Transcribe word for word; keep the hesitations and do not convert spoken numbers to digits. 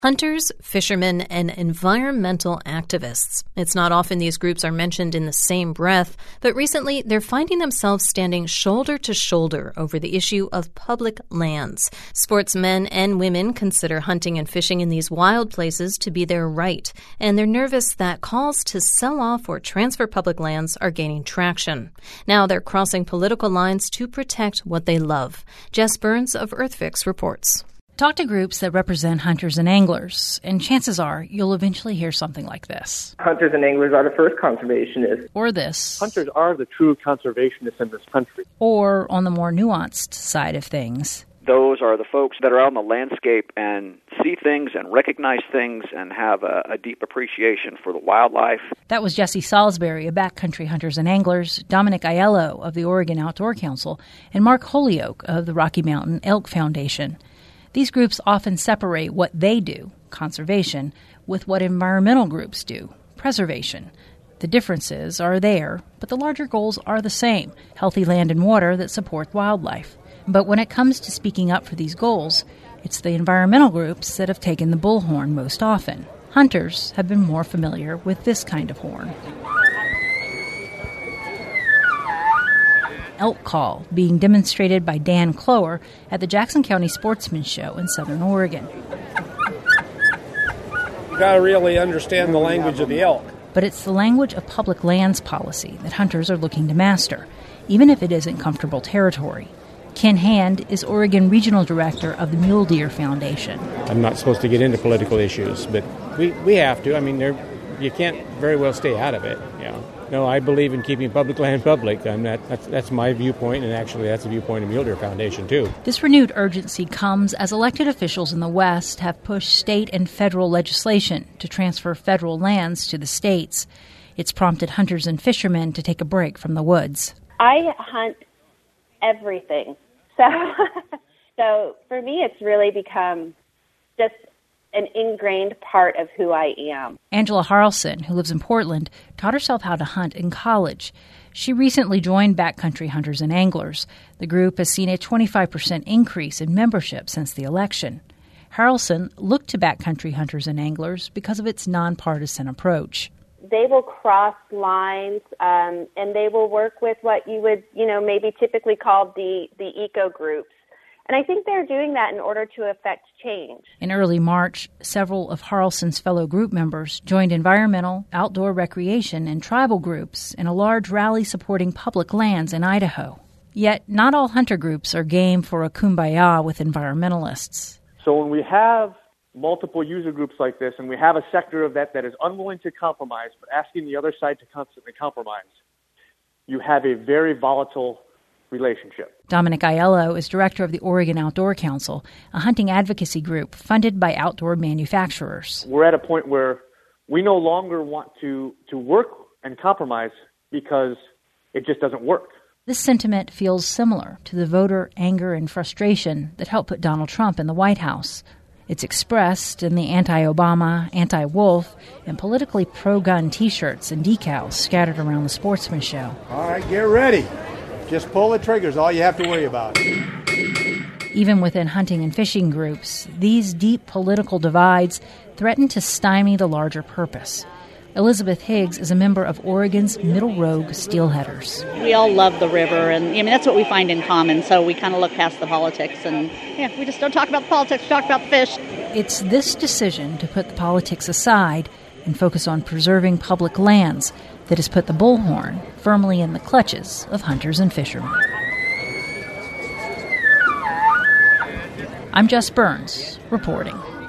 Hunters, fishermen, and environmental activists. It's not often these groups are mentioned in the same breath, but recently they're finding themselves standing shoulder to shoulder over the issue of public lands. Sportsmen and women consider hunting and fishing in these wild places to be their right, and they're nervous that calls to sell off or transfer public lands are gaining traction. Now they're crossing political lines to protect what they love. Jess Burns of EarthFix reports. Talk to groups that represent hunters and anglers, and chances are you'll eventually hear something like this. Hunters and anglers are the first conservationists. Or this. Hunters are the true conservationists in this country. Or on the more nuanced side of things. Those are the folks that are out in the landscape and see things and recognize things and have a, a deep appreciation for the wildlife. That was Jesse Salisbury of Backcountry Hunters and Anglers, Dominic Aiello of the Oregon Outdoor Council, and Mark Holyoke of the Rocky Mountain Elk Foundation. These groups often separate what they do, conservation, with what environmental groups do, preservation. The differences are there, but the larger goals are the same, healthy land and water that support wildlife. But when it comes to speaking up for these goals, it's the environmental groups that have taken the bullhorn most often. Hunters have been more familiar with this kind of horn. Elk call being demonstrated by Dan Clower at the Jackson County Sportsman Show in Southern Oregon. You got to really understand the language of the elk. But it's the language of public lands policy that hunters are looking to master, even if it isn't comfortable territory. Ken Hand is Oregon Regional Director of the Mule Deer Foundation. I'm not supposed to get into political issues, but we, we have to. I mean, you can't very well stay out of it, you know. No, I believe in keeping public land public. I'm not, that's, that's my viewpoint, and actually that's the viewpoint of Mule Deer Foundation, too. This renewed urgency comes as elected officials in the West have pushed state and federal legislation to transfer federal lands to the states. It's prompted hunters and fishermen to take a break from the woods. I hunt everything. So, so for me, it's really become just an ingrained part of who I am. Angela Harrelson, who lives in Portland, taught herself how to hunt in college. She recently joined Backcountry Hunters and Anglers. The group has seen a twenty-five percent increase in membership since the election. Harrelson looked to Backcountry Hunters and Anglers because of its nonpartisan approach. They will cross lines, um, and they will work with what you would, you know, maybe typically call the, the eco groups. And I think they're doing that in order to affect change. In early March, several of Harrelson's fellow group members joined environmental, outdoor recreation, and tribal groups in a large rally supporting public lands in Idaho. Yet, not all hunter groups are game for a kumbaya with environmentalists. So when we have multiple user groups like this, and we have a sector of that that is unwilling to compromise, but asking the other side to constantly compromise, you have a very volatile relationship. Dominic Aiello is director of the Oregon Outdoor Council, a hunting advocacy group funded by outdoor manufacturers. We're at a point where we no longer want to, to work and compromise because it just doesn't work. This sentiment feels similar to the voter anger and frustration that helped put Donald Trump in the White House. It's expressed in the anti-Obama, anti-wolf, and politically pro-gun T-shirts and decals scattered around the Sportsman Show. All right, get ready. Just pull the triggers, all you have to worry about. Even within hunting and fishing groups, these deep political divides threaten to stymie the larger purpose. Elizabeth Higgs is a member of Oregon's Middle Rogue Steelheaders. We all love the river, and I mean that's what we find in common, so we kind of look past the politics, and yeah, we just don't talk about the politics, we talk about the fish. It's this decision to put the politics aside and focus on preserving public lands that has put the bullhorn firmly in the clutches of hunters and fishermen. I'm Jess Burns, reporting.